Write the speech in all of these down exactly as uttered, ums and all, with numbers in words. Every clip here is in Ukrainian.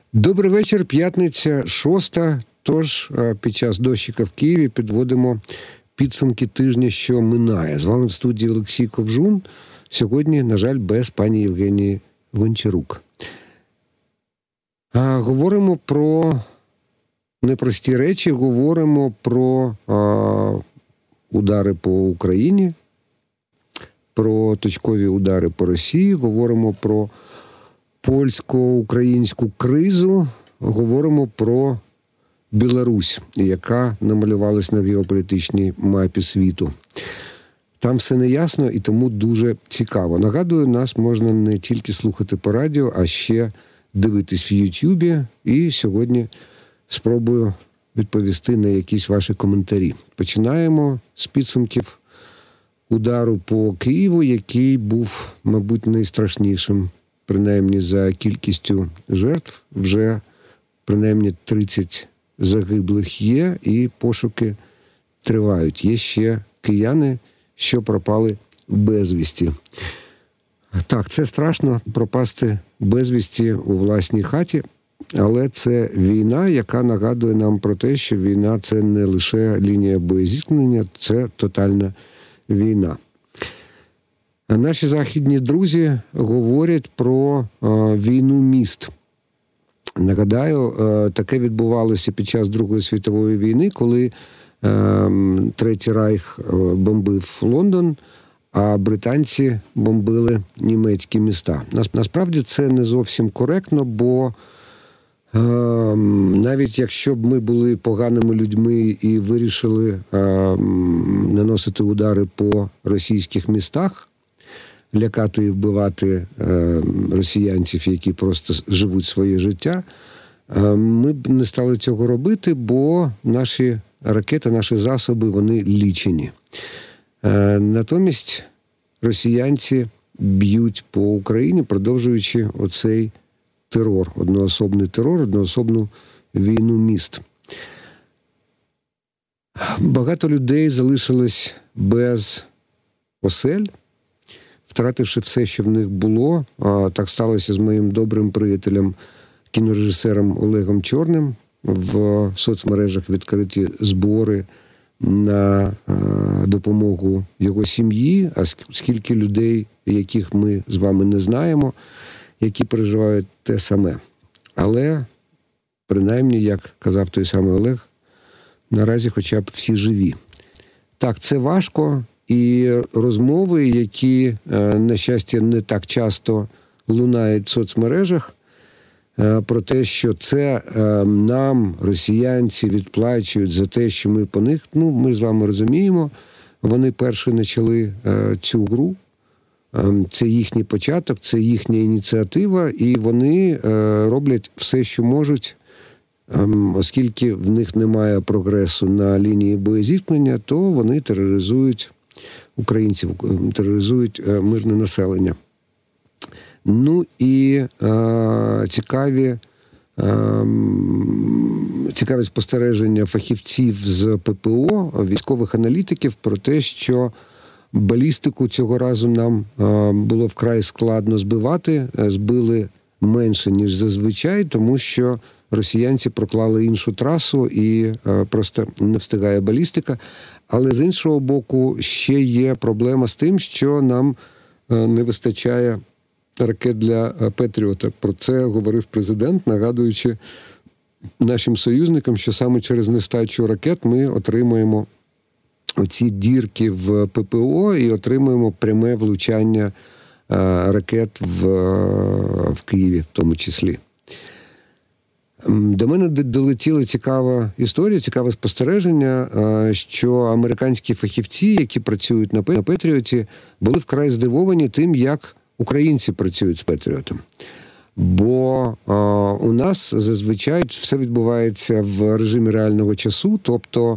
Добрий вечір, п'ятниця, шоста. Тож під час дощика в Києві підводимо підсумки тижня, що минає. З вами в студії Олексій Ковжун. Сьогодні, на жаль, без пані Євгенії Гончарук. А, говоримо про непрості речі, говоримо про а, удари по Україні, про точкові удари по Росії, говоримо про польсько-українську кризу, говоримо про Білорусь, яка намалювалась на геополітичній мапі світу. Там все неясно і тому дуже цікаво. Нагадую, нас можна не тільки слухати по радіо, а ще дивитись в Ютубі. І сьогодні спробую відповісти на якісь ваші коментарі. Починаємо з підсумків удару по Києву, який був, мабуть, найстрашнішим. Принаймні за кількістю жертв вже принаймні тридцять загиблих є і пошуки тривають. Є ще кияни, що пропали безвісті. Так, це страшно пропасти безвісті у власній хаті, але це війна, яка нагадує нам про те, що війна – це не лише лінія боєзіткнення, це тотальна війна. Наші західні друзі говорять про е, війну міст. Нагадаю, е, таке відбувалося під час Другої світової війни, коли е, Третій Райх бомбив Лондон, а британці бомбили німецькі міста. Насправді це не зовсім коректно, бо е, навіть якщо б ми були поганими людьми і вирішили е, наносити удари по російських містах, лякати і вбивати е, росіянців, які просто живуть своє життя, е, ми б не стали цього робити, бо наші ракети, наші засоби, вони лічені. Е, натомість росіянці б'ють по Україні, продовжуючи оцей терор, одноособний терор, одноособну війну міст. Багато людей залишилось без осель, втративши все, що в них було. Так сталося з моїм добрим приятелем, кінорежисером Олегом Чорним. В соцмережах відкриті збори на допомогу його сім'ї, а скільки людей, яких ми з вами не знаємо, які переживають те саме. Але, принаймні, як казав той самий Олег, наразі хоча б всі живі. Так, це важко. І розмови, які, на щастя, не так часто лунають в соцмережах, про те, що це нам, росіянці, відплачують за те, що ми по них, ну, ми з вами розуміємо, вони перші почали цю гру, це їхній початок, це їхня ініціатива, і вони роблять все, що можуть, оскільки в них немає прогресу на лінії боєзіткнення, то вони тероризують українців, тероризують мирне населення. Ну і е, цікаві, е, цікаві спостереження фахівців з ППО, військових аналітиків про те, що балістику цього разу нам е, було вкрай складно збивати, збили менше, ніж зазвичай, тому що росіянці проклали іншу трасу і е, просто не встигає балістика. Але з іншого боку, ще є проблема з тим, що нам е, не вистачає ракет для Петріота. Про це говорив президент, нагадуючи нашим союзникам, що саме через нестачу ракет ми отримуємо оці дірки в ППО і отримуємо пряме влучання е, ракет в, в Києві в тому числі. До мене долетіла цікава історія, цікаве спостереження, що американські фахівці, які працюють на Петріоті, були вкрай здивовані тим, як українці працюють з Петріотом. Бо у нас зазвичай все відбувається в режимі реального часу, тобто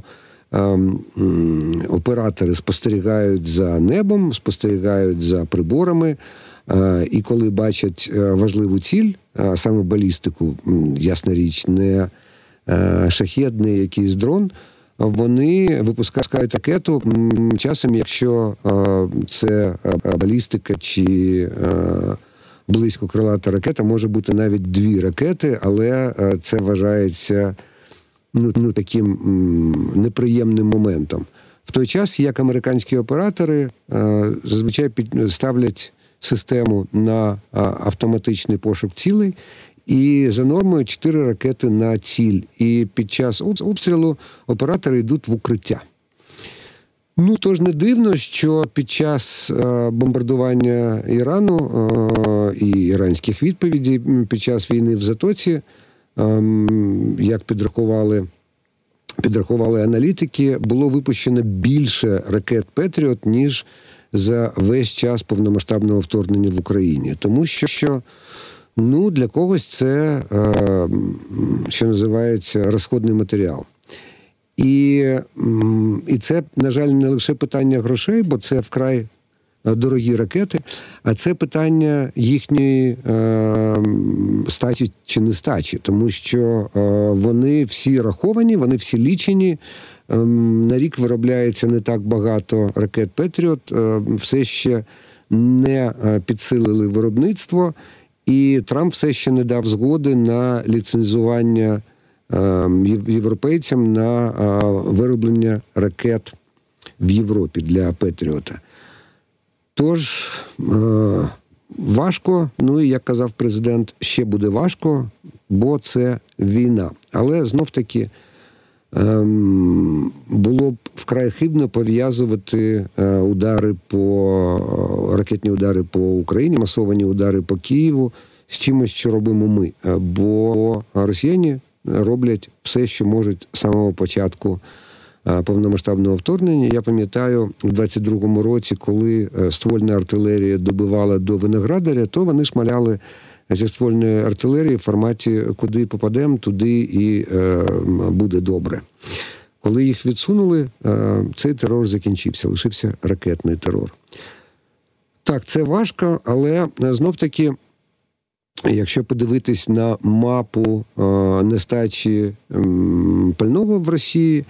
оператори спостерігають за небом, спостерігають за приборами, і коли бачать важливу ціль, а саме балістику, ясна річ, не шахед, не якийсь дрон, вони випускають ракету. Часом, якщо це балістика чи близько крилата ракета, може бути навіть дві ракети, але це вважається ну, ну, таким м, неприємним моментом. В той час, як американські оператори е, зазвичай під, ставлять систему на а, автоматичний пошук цілей, і за нормою чотири ракети на ціль. І під час обстрілу оператори йдуть в укриття. Ну, тож не дивно, що під час е, бомбардування Ірану е, і іранських відповідей під час війни в Затоці, е, як підрахували, підрахували аналітики, було випущено більше ракет «Петріот», ніж за весь час повномасштабного вторгнення в Україні. Тому що, ну, для когось це, е, що називається, розходний матеріал. І, і це, на жаль, не лише питання грошей, бо це вкрай дорогі ракети, а це питання їхньої е, стачі чи нестачі, тому що е, вони всі раховані, вони всі лічені. Е, на рік виробляється не так багато ракет «Петріот», е, все ще не підсилили виробництво, і Трамп все ще не дав згоди на ліцензування європейцям на вироблення ракет в Європі для «Петріота». Тож, важко, ну і, як казав президент, ще буде важко, бо це війна. Але, знов-таки, було б вкрай хибно пов'язувати удари по, ракетні удари по Україні, масовані удари по Києву з чимось, що робимо ми. Бо росіяни роблять все, що можуть з самого початку повномасштабного вторгнення. Я пам'ятаю, у двадцять другому році, коли ствольна артилерія добивала до Виноградаря, то вони шмаляли зі ствольної артилерії в форматі «куди попадемо, туди і е, буде добре». Коли їх відсунули, е, цей терор закінчився, лишився ракетний терор. Так, це важко, але знов-таки, якщо подивитись на мапу е, нестачі е, пального в Росії,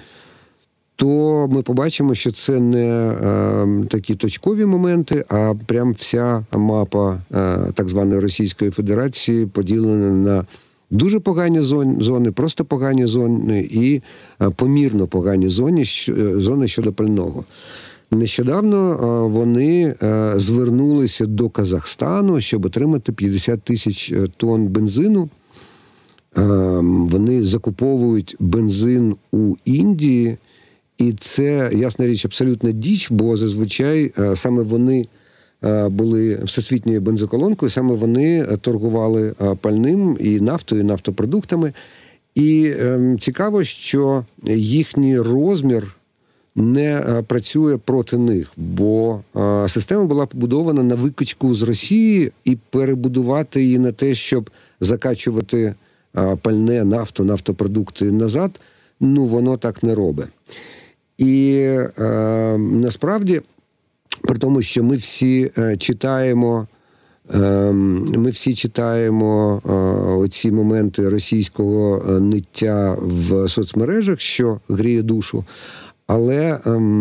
то ми побачимо, що це не е, такі точкові моменти, а прям вся мапа е, так званої Російської Федерації поділена на дуже погані зони, просто погані зони і е, помірно погані зони, зони щодо пального. Нещодавно е, вони е, звернулися до Казахстану, щоб отримати п'ятдесят тисяч тонн бензину. Е, вони закуповують бензин у Індії. І це, ясна річ, абсолютна діч, бо зазвичай саме вони були всесвітньою бензоколонкою, саме вони торгували пальним і нафтою, і нафтопродуктами. І цікаво, що їхній розмір не працює проти них, бо система була побудована на викачку з Росії, і перебудувати її на те, щоб закачувати пальне, нафту, нафтопродукти назад, ну, воно так не робить. І е, насправді, при тому, що ми всі е, читаємо, е, ми всі читаємо е, оці моменти російського ниття в соцмережах, що гріє душу, але е,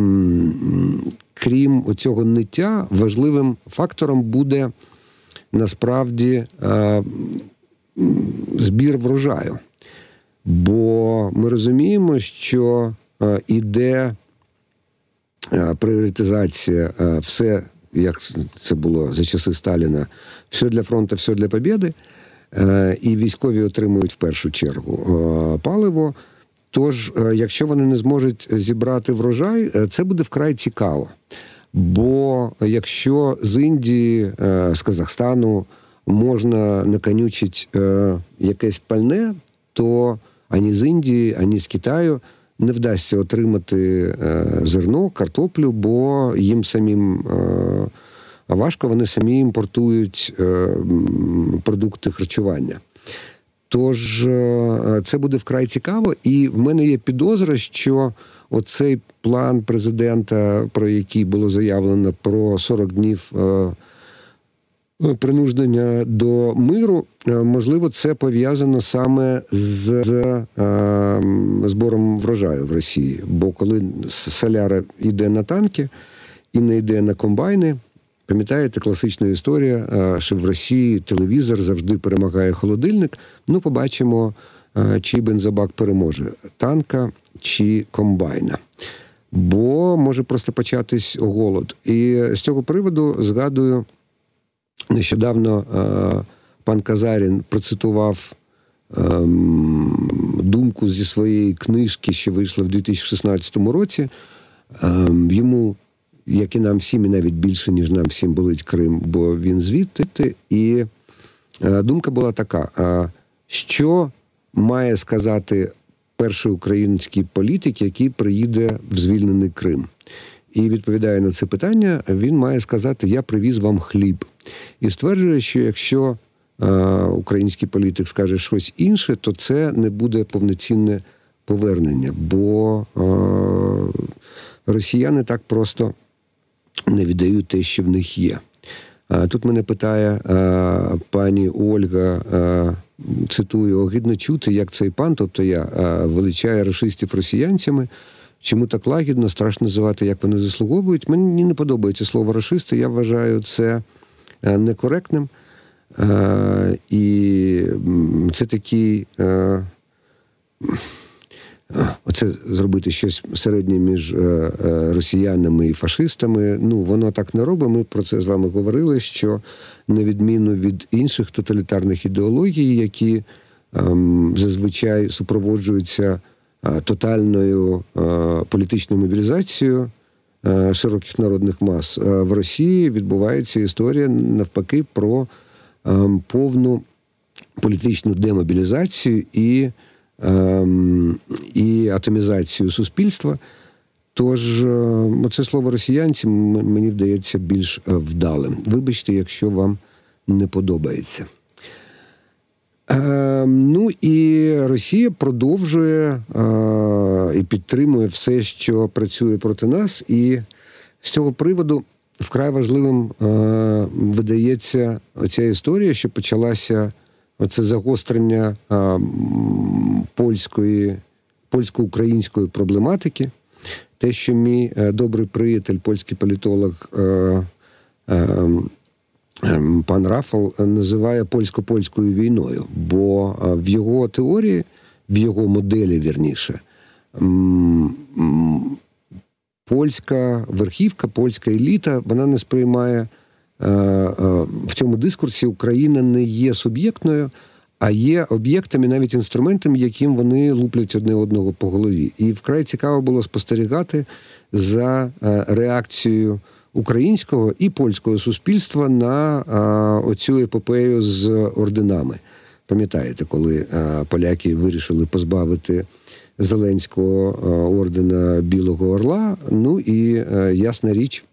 крім цього ниття, важливим фактором буде насправді е, збір врожаю. Бо ми розуміємо, що іде пріоритизація, все, як це було за часи Сталіна, все для фронту, все для побєди, і військові отримують в першу чергу паливо. Тож, якщо вони не зможуть зібрати врожай, це буде вкрай цікаво. Бо якщо з Індії, з Казахстану можна наконючити якесь пальне, то ані з Індії, ані з Китаю не вдасться отримати е, зерно, картоплю, бо їм самим е, важко, вони самі імпортують е, продукти харчування. Тож е, це буде вкрай цікаво, і в мене є підозра, що оцей план президента, про який було заявлено про сорок днів е, принуждення до миру, можливо, це пов'язано саме з, з е, збором врожаю в Росії. Бо коли соляра йде на танки і не йде на комбайни, Пам'ятаєте, класична історія, що в Росії телевізор завжди перемагає холодильник. Ну, побачимо, чий бензобак переможе – танка чи комбайна. Бо може просто початись голод. І з цього приводу згадую, нещодавно пан Казарін процитував думку зі своєї книжки, що вийшла в дві тисячі шістнадцятому році. Йому, як і нам всім, і навіть більше, ніж нам всім, болить Крим, бо він звідти. І думка була така, що має сказати перший український політик, який приїде в звільнений Крим. І відповідає на це питання, він має сказати: я привіз вам хліб. І стверджує, що якщо український політик скаже щось інше, то це не буде повноцінне повернення, бо росіяни так просто не віддають те, що в них є. Тут мене питає пані Ольга, цитую: огидно чути, як цей пан, тобто я, величає рашистів росіянцями. Чому так лагідно, страшно називати, як вони заслуговують. Мені не подобається слово «рашисти», я вважаю це некоректним. І це такий... Оце зробити щось середнє між росіянами і фашистами, ну, воно так не робить. Ми про це з вами говорили, що на відміну від інших тоталітарних ідеологій, які ем, зазвичай супроводжуються е, тотальною е, політичною мобілізацією е, широких народних мас, е, в Росії відбувається історія, навпаки, про е, повну політичну демобілізацію і і атомізацію суспільства. Тож, оце слово «росіянці» мені вдається більш вдалим. Вибачте, якщо вам не подобається. Е, ну і Росія продовжує е, і підтримує все, що працює проти нас. І з цього приводу вкрай важливим е, видається оця історія, що почалася оце загострення а, польської, польсько-української проблематики. Те, що мій а, добрий приятель, польський політолог а, а, пан Рафал називає польсько-польською війною. Бо а, в його теорії, в його моделі, вірніше, м, м, польська верхівка, польська еліта, вона не сприймає в цьому дискурсі Україна не є суб'єктною, а є об'єктами, навіть інструментами, яким вони луплять одне одного по голові. І вкрай цікаво було спостерігати за реакцією українського і польського суспільства на оцю епопею з орденами. Пам'ятаєте, коли поляки вирішили позбавити Зеленського ордена Білого Орла, ну і ясна річ,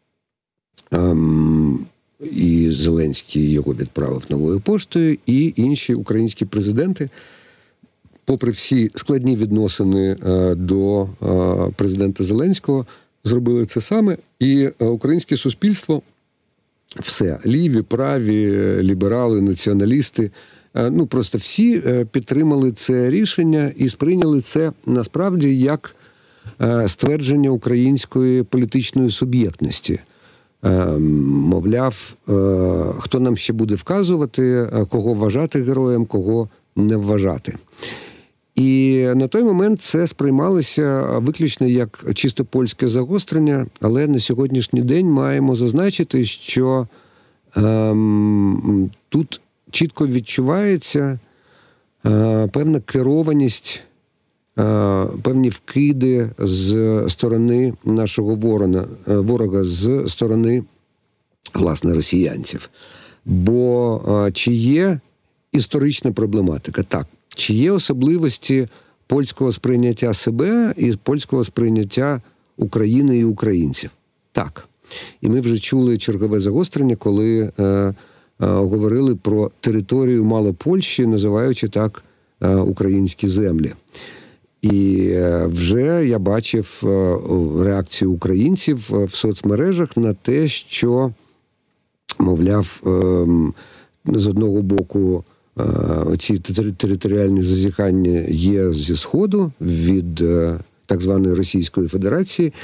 і Зеленський його відправив новою поштою, і інші українські президенти, попри всі складні відносини до президента Зеленського, зробили це саме. І українське суспільство, все, ліві, праві, ліберали, націоналісти, ну просто всі підтримали це рішення і сприйняли це насправді як ствердження української політичної суб'єктності. Мовляв, хто нам ще буде вказувати, кого вважати героєм, кого не вважати. І на той момент це сприймалося виключно як чисто польське загострення, але на сьогоднішній день маємо зазначити, що ем, тут чітко відчувається е, певна керованість, е, певні вкиди з сторони нашого ворона, е, ворога, з сторони, власне, росіянців. Бо е, чи є історична проблематика? Так. Чи є особливості польського сприйняття себе і польського сприйняття України і українців? Так. І ми вже чули чергове загострення, коли е, е, говорили про територію Малопольщі, називаючи так е, українські землі. І е, вже я бачив е, реакцію українців в соцмережах на те, що, мовляв, е, з одного боку, оці територіальні зазіхання є зі Сходу від так званої Російської Федерації,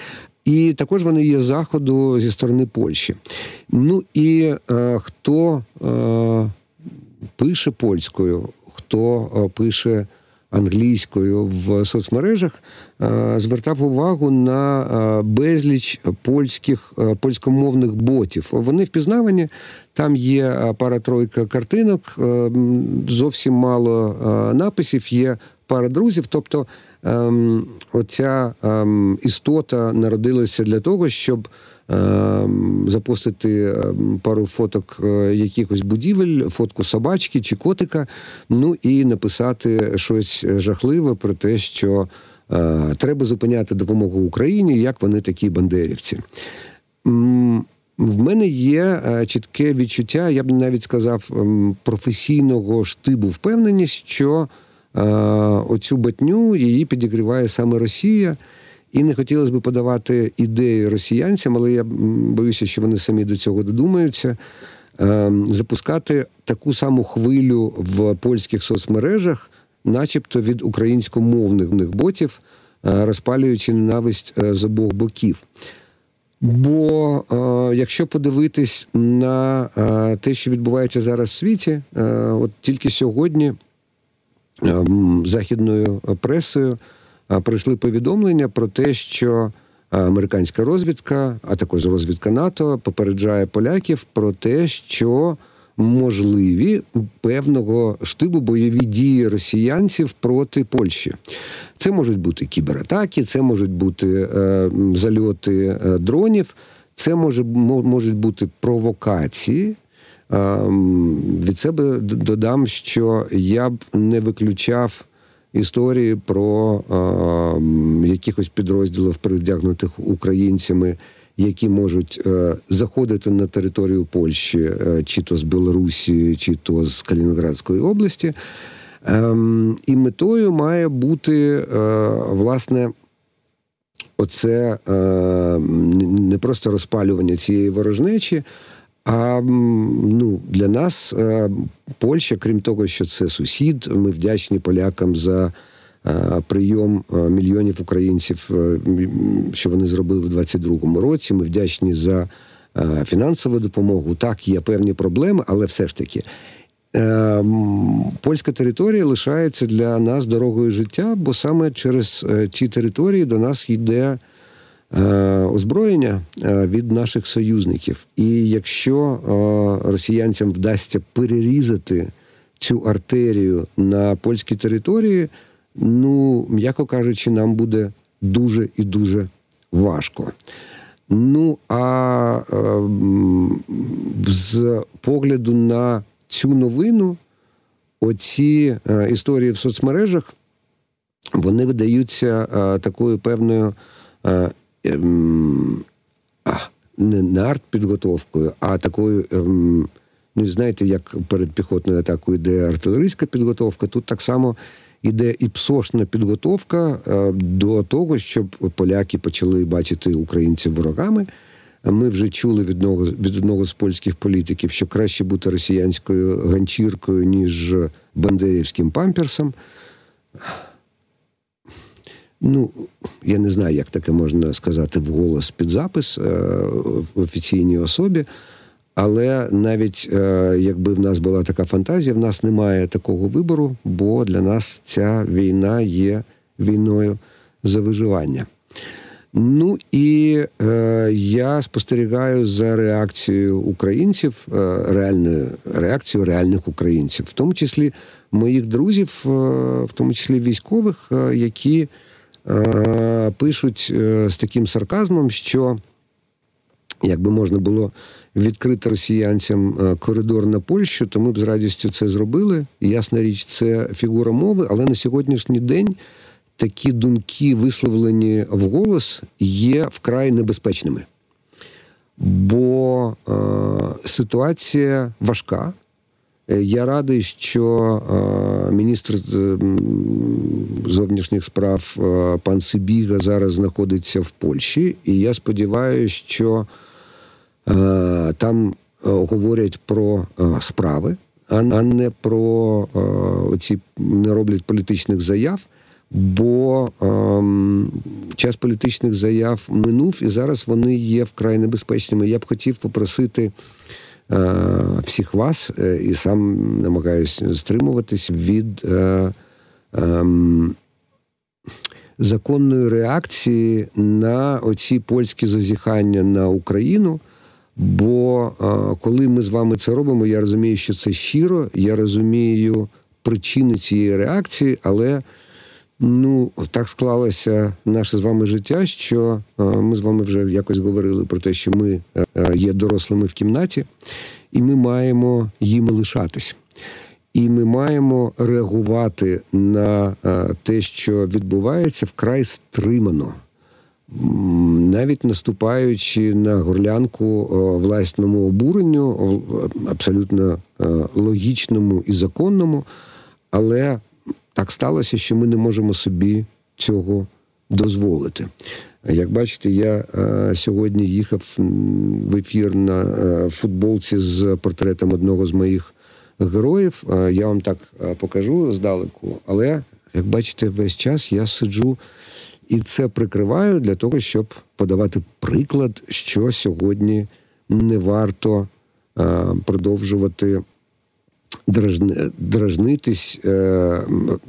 І також вони є заходу зі сторони Польщі. Ну і е, хто е, пише польською, хто е, пише англійською в соцмережах, е, звертав увагу на е, безліч польських, е, польськомовних ботів. Вони впізнавані, там є пара-тройка картинок, е, зовсім мало е, написів, є пара друзів, тобто Ем, оця ем, істота народилася для того, щоб ем, запостити ем, пару фоток е, якихось будівель, фотку собачки чи котика, ну і написати щось жахливе про те, що е, треба зупиняти допомогу Україні, як вони такі бандерівці. М- В мене є чітке відчуття, я б навіть сказав, професійного штибу, впевненість, що оцю батню її підігріває саме Росія. І не хотілося б подавати ідеї росіянцям, але я боюся, що вони самі до цього додумаються, запускати таку саму хвилю в польських соцмережах, начебто від українськомовних ботів, розпалюючи ненависть з обох боків. Бо е, якщо подивитись на е, те, що відбувається зараз в світі, е, от тільки сьогодні е, західною пресою е, прийшли повідомлення про те, що американська розвідка, а також розвідка НАТО, попереджає поляків про те, що можливі певного штибу бойові дії росіянців проти Польщі. Це можуть бути кібератаки, це можуть бути е, зальоти е, дронів, це може, можуть бути провокації. Е, від себе додам, що я б не виключав історії про е, якихось підрозділів, перевдягнутих українцями, які можуть е, заходити на територію Польщі, е, чи то з Білорусі, чи то з Калінінградської області. Е, і метою має бути, е, власне, оце е, не просто розпалювання цієї ворожнечі, а ну, для нас е, Польща, крім того, що це сусід, ми вдячні полякам за прийом мільйонів українців, що вони зробили в двадцять другому році. Ми вдячні за фінансову допомогу. Так, є певні проблеми, але все ж таки польська територія лишається для нас дорогою життя, бо саме через ці території до нас йде озброєння від наших союзників. І якщо росіянцям вдасться перерізати цю артерію на польській території, ну, м'яко кажучи, нам буде дуже і дуже важко. Ну, а е, з погляду на цю новину, оці е, історії в соцмережах, вони видаються е, такою певною е, е, а, не, не артпідготовкою, а такою, е, ну, знаєте, як перед піхотною атакою йде артилерійська підготовка, тут так само іде і псошна підготовка до того, щоб поляки почали бачити українців ворогами. Ми вже чули від одного, від одного з польських політиків, що краще бути росіянською ганчіркою, ніж бандерівським памперсом. Ну, я не знаю, як таке можна сказати вголос під запис в офіційній особі. Але навіть е, якби в нас була така фантазія, в нас немає такого вибору, бо для нас ця війна є війною за виживання. Ну і е, я спостерігаю за реакцією українців, е, реальною реакцією реальних українців, в тому числі моїх друзів, е, в тому числі військових, е, які е, пишуть е, з таким сарказмом, що якби можна було відкрити росіянцям коридор на Польщу, то ми б з радістю це зробили. Ясна річ, це фігура мови, але на сьогоднішній день такі думки, висловлені вголос, є вкрай небезпечними. Бо е, ситуація важка. Я радий, що е, міністр е, зовнішніх справ е, пан Сибіга зараз знаходиться в Польщі, і я сподіваюся, що е, там е, говорять про е, справи, а не про е, оці, не роблять політичних заяв, бо ем, час політичних заяв минув, і зараз вони є вкрай небезпечними. Я б хотів попросити е, всіх вас, е, і сам намагаюся стримуватись від е, е, законної реакції на оці польські зазіхання на Україну. Бо е, коли ми з вами це робимо, я розумію, що це щиро, я розумію причини цієї реакції, але ну, так склалося наше з вами життя, що е, ми з вами вже якось говорили про те, що ми е, є дорослими в кімнаті, і ми маємо їм лишатись. І ми маємо реагувати на е, те, що відбувається, вкрай стримано. Навіть наступаючи на горлянку о, власному обуренню, о, абсолютно о, логічному і законному, але так сталося, що ми не можемо собі цього дозволити. Як бачите, я а, сьогодні їхав в ефір на а, футболці з портретом одного з моїх героїв. А, я вам так а, покажу здалеку, але, як бачите, весь час я сиджу і це прикриваю для того, щоб подавати приклад, що сьогодні не варто а, продовжувати дражни, дражнитись а,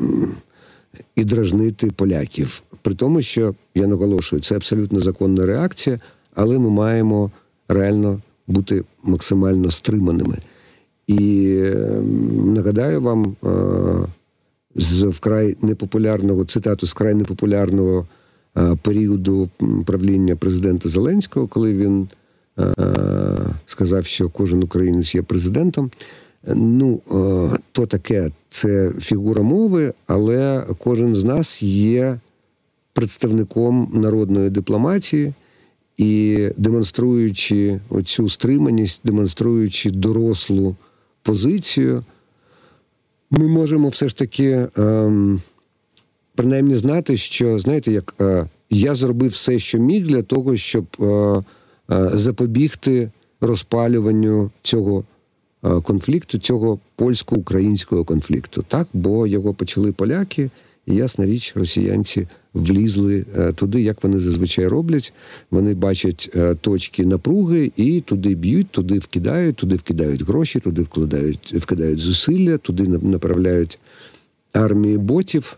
і дражнити поляків. При тому, що, я наголошую, це абсолютно законна реакція, але ми маємо реально бути максимально стриманими. І нагадаю вам а, з вкрай непопулярного, цитату з вкрай непопулярного а, періоду правління президента Зеленського, коли він а, сказав, що кожен українець є президентом. Ну, а, то таке, це фігура мови, але кожен з нас є представником народної дипломатії і демонструючи оцю стриманість, демонструючи дорослу позицію, ми можемо все ж таки ем, принаймні знати, що, знаєте, як е, я зробив все, що міг для того, щоб е, е, запобігти розпалюванню цього е, конфлікту, цього польсько-українського конфлікту. Так, бо його почали поляки, і, ясна річ, росіянці влізли е, туди, як вони зазвичай роблять. Вони бачать е, точки напруги і туди б'ють, туди вкидають, туди вкидають гроші, туди вкладають, вкидають зусилля, туди направляють армії ботів.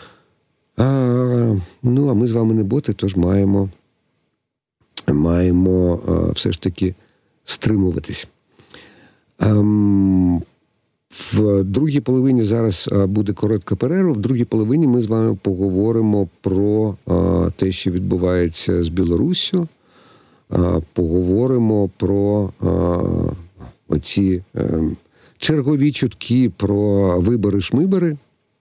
А, ну, а ми з вами не боти, тож маємо, маємо е, все ж таки стримуватись. Ем, В другій половині зараз буде коротка перерва. В другій половині ми з вами поговоримо про а, те, що відбувається з Білоруссю. А, поговоримо про а, оці а, чергові чутки про вибори-шмибори.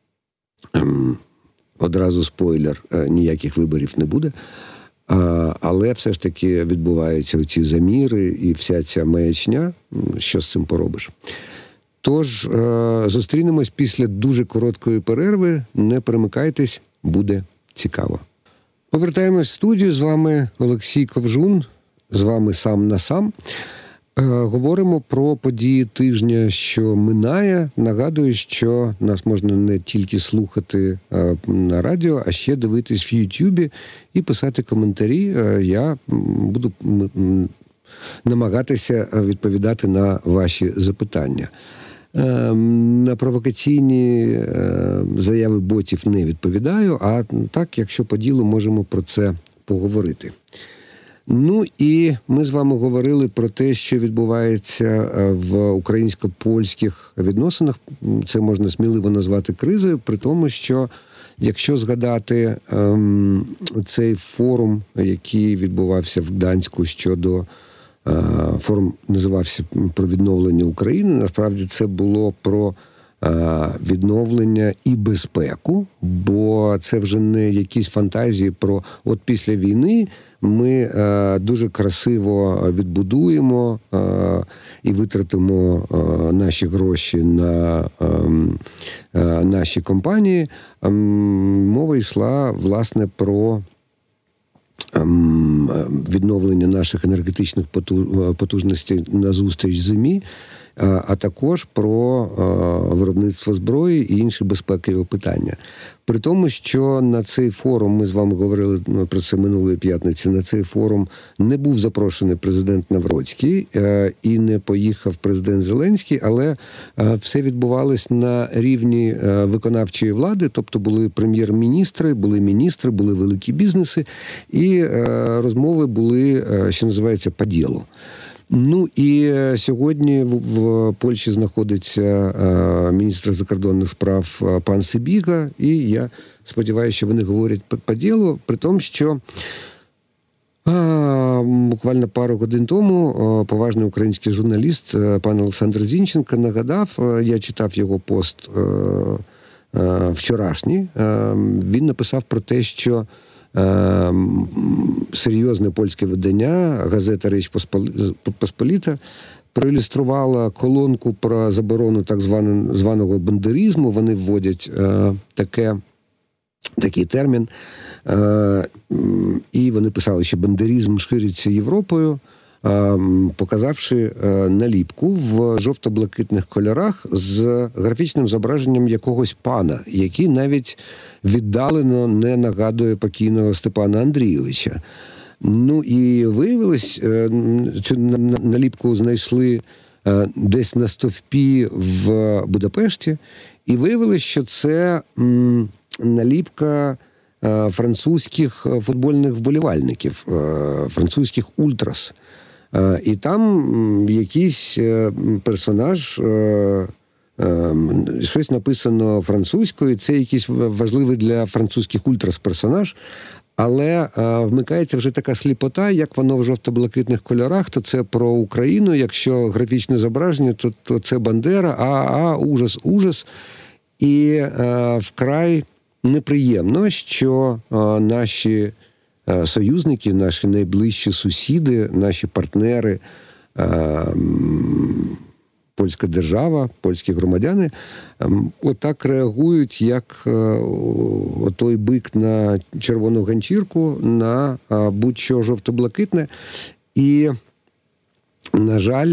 Ем, одразу спойлер, а, ніяких виборів не буде. А, але все ж таки відбуваються оці заміри і вся ця маячня. Що з цим поробиш? Тож, зустрінемось після дуже короткої перерви. Не перемикайтесь, буде цікаво. Повертаємось в студію. З вами Олексій Ковжун, з вами сам на сам. Говоримо про події тижня, що минає. Нагадую, що нас можна не тільки слухати на радіо, а ще дивитись в Ютубі і писати коментарі. Я буду намагатися відповідати на ваші запитання. На провокаційні заяви ботів не відповідаю, а так, якщо по ділу, можемо про це поговорити. Ну і ми з вами говорили про те, що відбувається в українсько-польських відносинах. Це можна сміливо назвати кризою, при тому, що якщо згадати ем, цей форум, який відбувався в Гданську щодо форум називався «Про відновлення України». Насправді це було про відновлення і безпеку, бо це вже не якісь фантазії про от після війни ми дуже красиво відбудуємо і витратимо наші гроші на наші компанії. Мова йшла, власне, про відновлення наших енергетичних потужностей назустріч зимі. а також про виробництво зброї і інші безпекові питання. При тому, що на цей форум, ми з вами говорили про це минулої п'ятниці, на цей форум не був запрошений президент Навроцький і не поїхав президент Зеленський, але все відбувалось на рівні виконавчої влади, тобто були прем'єр-міністри, були міністри, були великі бізнеси, і розмови були, що називається, по ділу. Ну і сьогодні в Польщі знаходиться міністр закордонних справ пан Сибіга, і я сподіваюся, що вони говорять по ділу, при тому, що а, буквально пару годин тому поважний український журналіст пан Олександр Зінченко нагадав, я читав його пост вчорашній, він написав про те, що серйозне польське видання, газета «Річ Посполіта», проілюструвала колонку про заборону так званого, званого бандеризму. Вони вводять е, таке, такий термін. Е, і вони писали, що бандеризм шириться Європою, е, показавши е, наліпку в жовто-блакитних кольорах з графічним зображенням якогось пана, який навіть віддалено не нагадує покійного Степана Андрійовича. Ну і виявилось, цю наліпку знайшли десь на стовпі в Будапешті, і виявилось, що це наліпка французьких футбольних вболівальників, французьких ультрас. І там якийсь персонаж, щось написано французькою, це якийсь важливий для французьких ультрас персонаж, але а, вмикається вже така сліпота, як воно в жовто-блакитних кольорах, то це про Україну, якщо графічне зображення, то, то це Бандера, а, а, ужас, ужас. І а, вкрай неприємно, що а, наші а, союзники, наші найближчі сусіди, наші партнери, а, польська держава, польські громадяни отак реагують, як той бик на червону ганчірку, на будь-що жовто-блакитне. І, на жаль,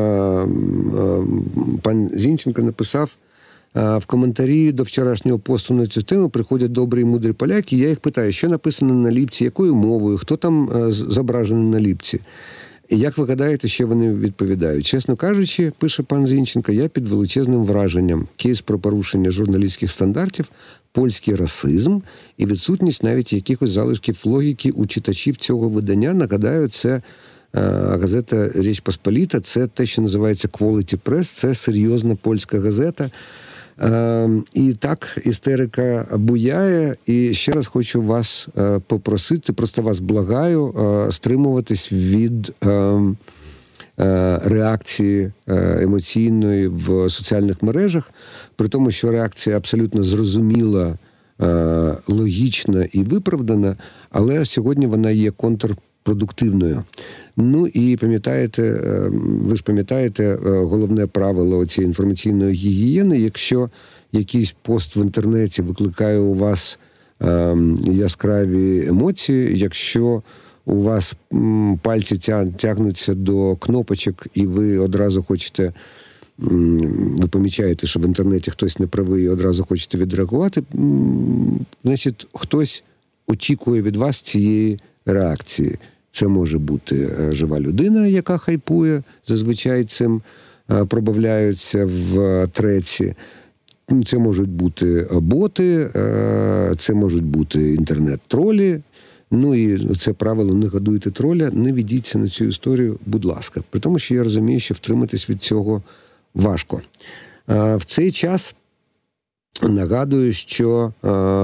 пан Зінченко написав в коментарі до вчорашнього посту на цю тему: приходять добрі і мудрі поляки. Я їх питаю, що написано на ліпці, якою мовою, хто там зображений на ліпці. І як ви гадаєте, що вони відповідають? Чесно кажучи, пише пан Зінченко, я під величезним враженням. Кейс про порушення журналістських стандартів, польський расизм і відсутність навіть якихось залишків логіки у читачів цього видання. Нагадаю, це е, газета «Річ Посполіта», це те, що називається Quality Press, це серйозна польська газета. Е, і так істерика буяє, і ще раз хочу вас е, попросити, просто вас благаю, е, стримуватись від е, е, реакції е, емоційної в соціальних мережах, при тому, що реакція абсолютно зрозуміла, е, логічна і виправдана, але сьогодні вона є контрпродуктивною. Ну і пам'ятаєте, ви ж пам'ятаєте головне правило цієї інформаційної гігієни: якщо якийсь пост в інтернеті викликає у вас е, яскраві емоції, якщо у вас м, пальці тягнуться до кнопочок і ви одразу хочете, м, ви помічаєте, що в інтернеті хтось неправий і одразу хочете відреагувати, м, значить, хтось очікує від вас цієї реакції. Це може бути жива людина, яка хайпує, зазвичай цим пробавляються в треці. Це можуть бути боти, це можуть бути інтернет-тролі. Ну і це правило «не годуйте троля», не ведіться на цю історію, будь ласка. При тому, що я розумію, що втриматись від цього важко. В цей час нагадую, що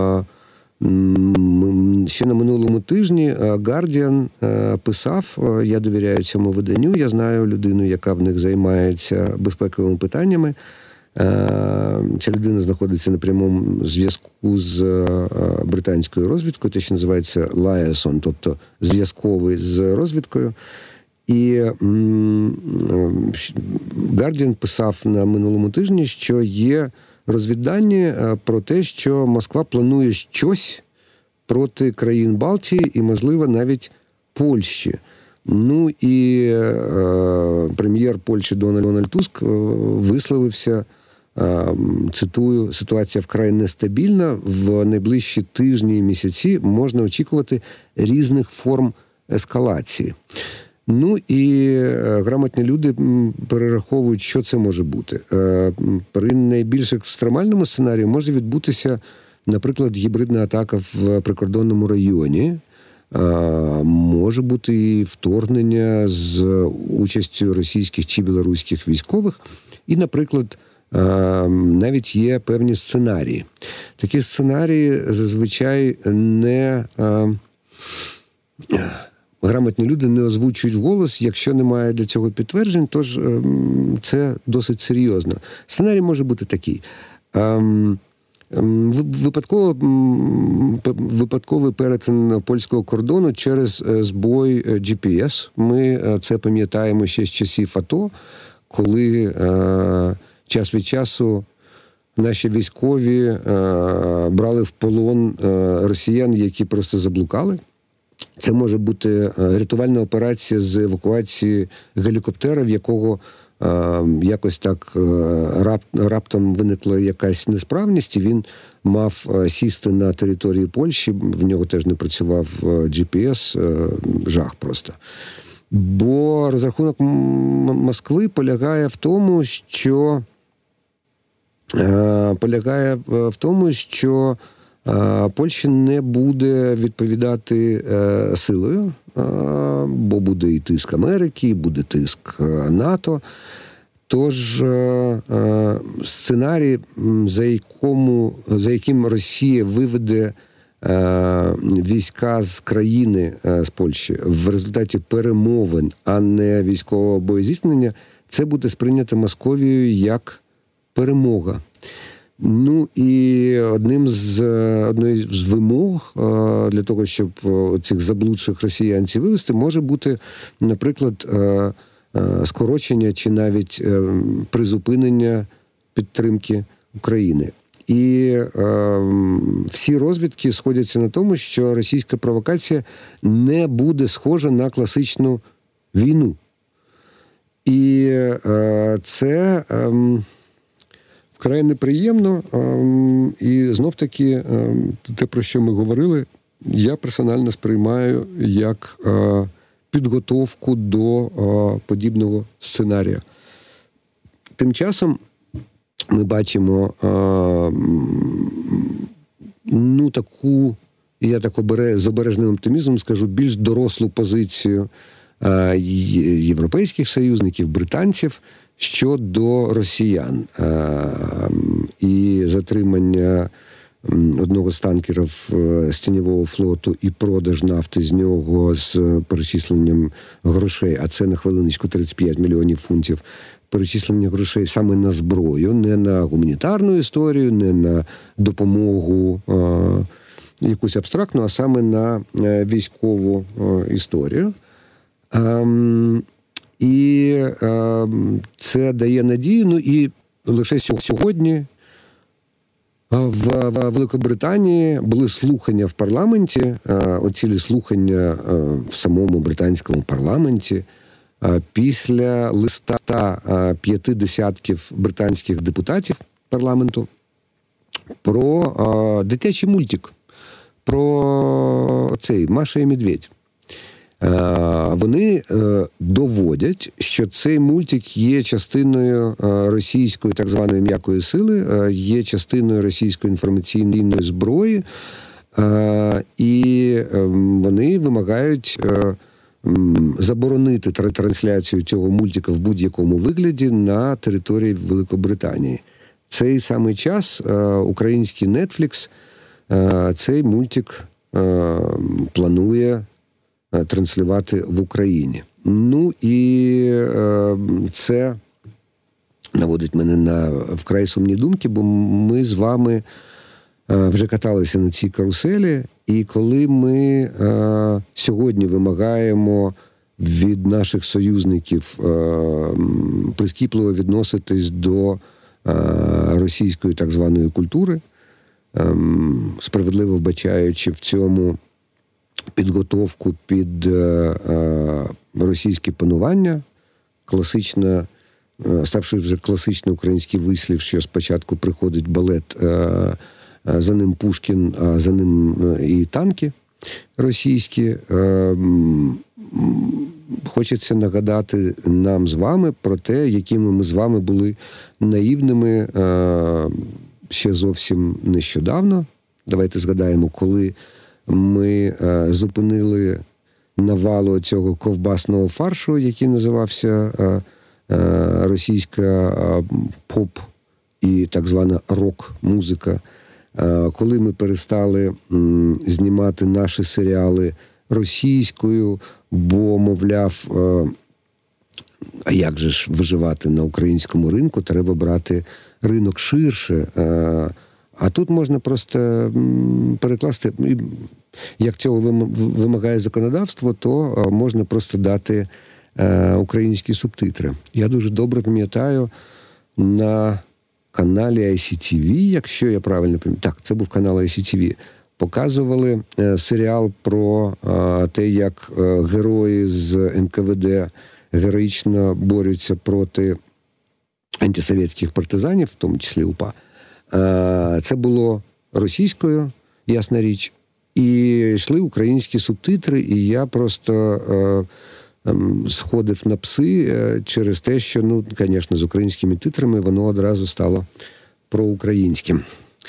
ще на минулому тижні Guardian писав, я довіряю цьому виданню, я знаю людину, яка в них займається безпековими питаннями. Ця людина знаходиться на прямому зв'язку з британською розвідкою, те, що називається liaison, тобто зв'язковий з розвідкою. І Guardian писав на минулому тижні, що є розвіддані про те, що Москва планує щось проти країн Балтії і, можливо, навіть Польщі. Ну і е, прем'єр Польщі Дональд, Дональд Туск висловився, е, цитую, ситуація вкрай нестабільна, в найближчі тижні і місяці можна очікувати різних форм ескалації. Ну і е, грамотні люди перераховують, що це може бути. Е, при найбільш екстремальному сценарії може відбутися, наприклад, гібридна атака в прикордонному районі. Е, може бути і вторгнення з участю російських чи білоруських військових. І, наприклад, е, навіть є певні сценарії. Такі сценарії зазвичай не... Е, Грамотні люди не озвучують вголос, якщо немає для цього підтверджень, тож це досить серйозно. Сценарій може бути такий. Випадково, випадковий перетин польського кордону через збой джі пі ес. Ми це пам'ятаємо ще з часів АТО, коли час від часу наші військові брали в полон росіян, які просто заблукали. Це може бути рятувальна операція з евакуації гелікоптера, в якого е, якось так е, рап, раптом виникла якась несправність, і він мав сісти на території Польщі, в нього теж не працював джі пі ес, е, жах просто. Бо розрахунок Москви полягає в тому, що е, полягає в тому, що Польща не буде відповідати е, силою, е, бо буде і тиск Америки, і буде тиск НАТО. Тож е, е, сценарій, за, якому, за яким Росія виведе е, війська з країни, е, з Польщі, в результаті перемовин, а не військового боєзіткнення, це буде сприйнято Московією як перемога. Ну і одним з одної з вимог для того, щоб цих заблудших росіянців вивести, може бути, наприклад, скорочення чи навіть призупинення підтримки України. І е, всі розвідки сходяться на тому, що російська провокація не буде схожа на класичну війну. І е, це е, вкрай неприємно. Е, і знов-таки е, те, про що ми говорили, я персонально сприймаю як е, підготовку до е, подібного сценарія. Тим часом ми бачимо е, ну, таку, я так обере, з обережним оптимізмом скажу, більш дорослу позицію е, європейських союзників, британців щодо росіян. Е, і затримання одного з танкерів з тіньового флоту і продаж нафти з нього з перечисленням грошей, а це на хвилиночку тридцять п'ять мільйонів фунтів, перечислення грошей саме на зброю, не на гуманітарну історію, не на допомогу е, якусь абстрактну, а саме на е, військову е, історію. Е, і е, це дає надію. Ну і лише сьогодні в, в Великобританії були слухання в парламенті, е, оцілі слухання е, в самому британському парламенті, після листа п'яти десятків британських депутатів парламенту про а, дитячий мультик, про цей «Маша і Медведь». А, вони а, доводять, що цей мультик є частиною а, російської так званої м'якої сили, а, є частиною російської інформаційної зброї, а, і а, вони вимагають а, заборонити трансляцію цього мультика в будь-якому вигляді на території Великобританії. В цей самий час український Netflix цей мультик планує транслювати в Україні. Ну і це наводить мене на вкрай сумні думки, бо ми з вами вже каталися на цій каруселі, і коли ми е, сьогодні вимагаємо від наших союзників е, прискіпливо відноситись до е, російської так званої культури, е, справедливо вбачаючи в цьому підготовку під російське панування. Класична, ставши вже класичний український вислів, що спочатку приходить балет, за ним Пушкін, а за ним і танки російські. Хочеться нагадати нам з вами про те, якими ми з вами були наївними ще зовсім нещодавно. Давайте згадаємо, коли ми зупинили навалу цього ковбасного фаршу, який називався російська поп і так звана рок-музика. Коли ми перестали знімати наші серіали російською, бо, мовляв, а як же ж виживати на українському ринку, треба брати ринок ширше. А тут можна просто перекласти, як цього вимагає законодавство, то можна просто дати українські субтитри. Я дуже добре пам'ятаю, на каналі ай сі ті ві, якщо я правильно пам'ятаю, так, це був канал ай сі ті ві, показували серіал про те, як герої з ен ка ве де героїчно борються проти антисовєтських партизанів, в тому числі УПА. Це було російською, ясна річ, і йшли українські субтитри, і я просто сходив на пси через те, що, ну, звісно, з українськими титрами воно одразу стало проукраїнським.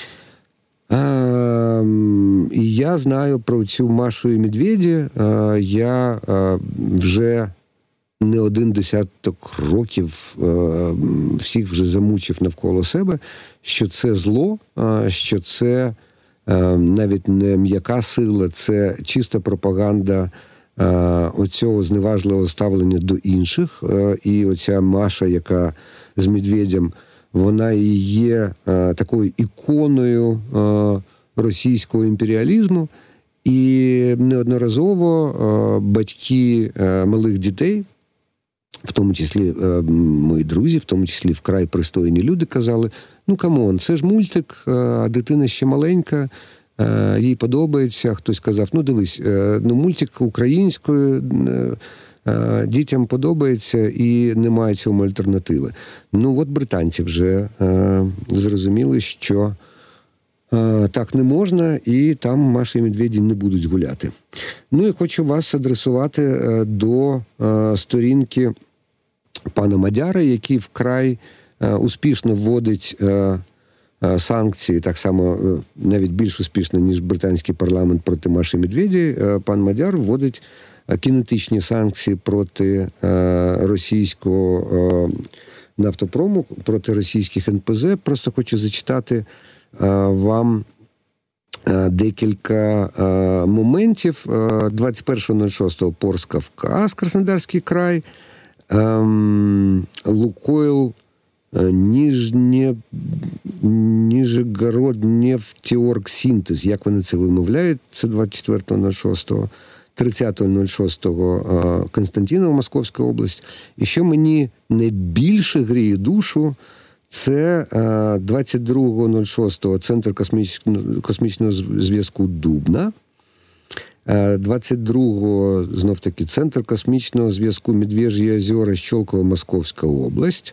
А, і я знаю про цю Машу і Медведі. А, я а, вже не один десяток років а, всіх вже замучив навколо себе, що це зло, а, що це а, навіть не м'яка сила, це чиста пропаганда оцього зневажливого ставлення до інших. І оця Маша, яка з Медведем, вона і є такою іконою російського імперіалізму. І неодноразово батьки малих дітей, в тому числі мої друзі, в тому числі вкрай пристойні люди, казали: ну, камон, це ж мультик, а дитина ще маленька, їй подобається. Хтось казав: ну, дивись, ну, мультик українською, дітям подобається і немає цьому альтернативи. Ну, от британці вже зрозуміли, що так не можна, і там Маша і Медведі не будуть гуляти. Ну, і хочу вас адресувати до сторінки пана Мадяра, який вкрай успішно вводить санкції, так само навіть більш успішно, ніж британський парламент проти Маші і Медведі. Пан Мадяр вводить кінетичні санкції проти російського нафтопрому, проти російських ен пе зет. Просто хочу зачитати вам декілька моментів. двадцять першого шостого Порскавказ, Краснодарський край, Лукойл, Ніжнє, Ніжегороднефтеоргсинтез, як вони це вимовляють, це двадцять четвертого шостого, тридцятого шостого Константинова, Московська область. І що мені найбільше гріє душу, це двадцять другого шостого Центр космічного зв'язку Дубна, двадцять другого знов-таки Центр космічного зв'язку Медвежьі озера, Щолково, Московська область.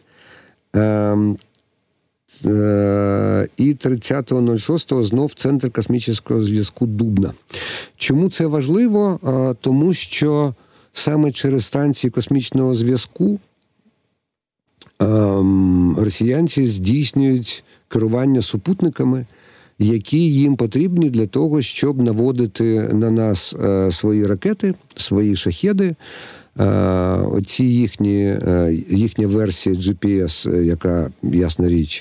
І тридцятого шостого знов Центр космічного зв'язку Дубна. Чому це важливо? Тому що саме через станції космічного зв'язку росіянці здійснюють керування супутниками, які їм потрібні для того, щоб наводити на нас свої ракети, свої шахеди. Оці їхні, їхня версія джі пі ес, яка, ясна річ,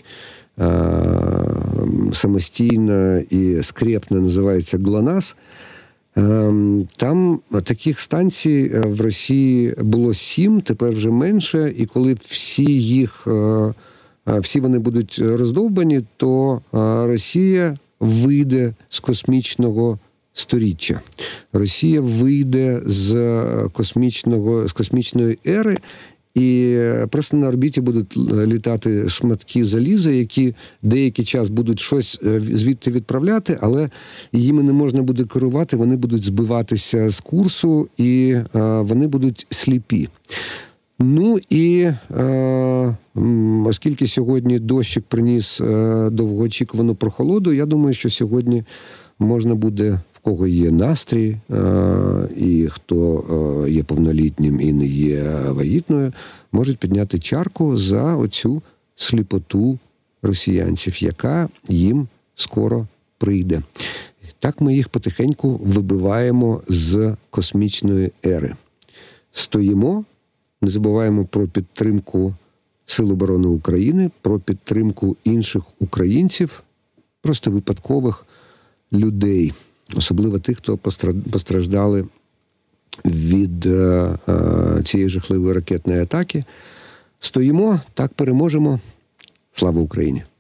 самостійна і скрепна, називається ГЛОНАСС. Там таких станцій в Росії було сім, тепер вже менше, і коли всі їх, всі вони будуть роздовбані, то Росія вийде з космічного сторіччя. Росія вийде з космічного, з космічної ери, І просто на орбіті будуть літати шматки заліза, які деякий час будуть щось звідти відправляти, але їми не можна буде керувати, вони будуть збиватися з курсу, і вони будуть сліпі. Ну і е, оскільки сьогодні дощик приніс е, довгоочікувану прохолоду, я думаю, що сьогодні можна буде, в кого є настрій, е, і хто е, є повнолітнім і не є вагітною, можуть підняти чарку за оцю сліпоту росіянців, яка їм скоро прийде. Так ми їх потихеньку вибиваємо з космічної ери. Стоїмо, не забуваємо про підтримку Сил оборони України, про підтримку інших українців, просто випадкових людей, особливо тих, хто постраждали від е, е, цієї жахливої ракетної атаки. Стоїмо, так переможемо. Слава Україні!